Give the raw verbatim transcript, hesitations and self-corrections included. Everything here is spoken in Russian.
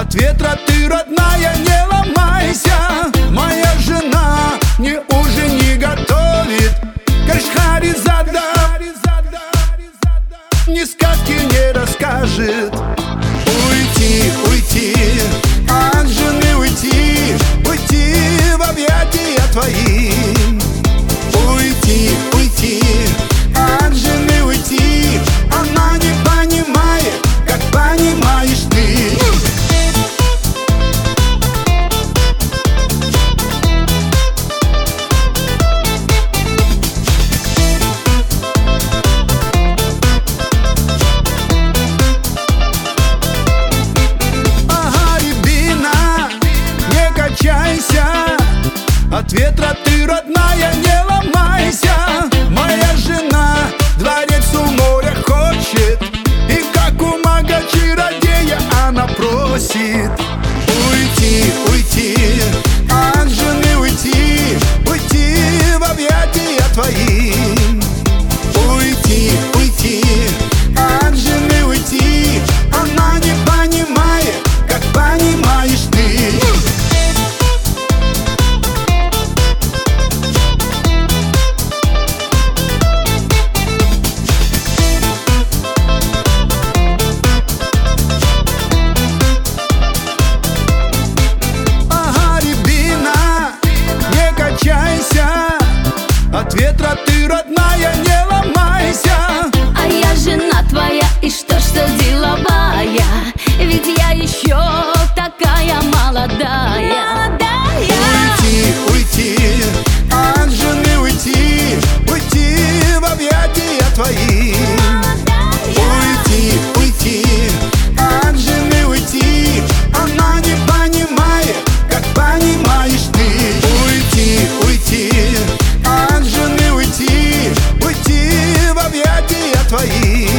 От ветра ты, родная, не ломайся. Моя жена мне уже не готовит Кашхаризада, ни сказки не расскажет. Уйти, уйти, от жены уйти, уйти в объятия твои. Уйти, уйти, от жены уйти. Она не понимает, как понимаешь ты. От ветра ты, родная, не ломайся. Моя жена дворец у моря хочет, и как у мага-чародея она просит. Уйти, уйти, от жены уйти, уйти в объятия твои. Уйти, уйти, от жены уйти. Она не понимает, как понимаешь ты. От ветра ты, родная, не ломайся. А я жена твоя, и что, что деловая? Ведь я еще такая молодая. Уйти, уйти, от жены уйти, уйти в объятия твои. Уйти, уйти, от жены уйти. Она не понимает, как понимаешь ты. Уйти, уйти, от жены уйти, уйти в объятия твои.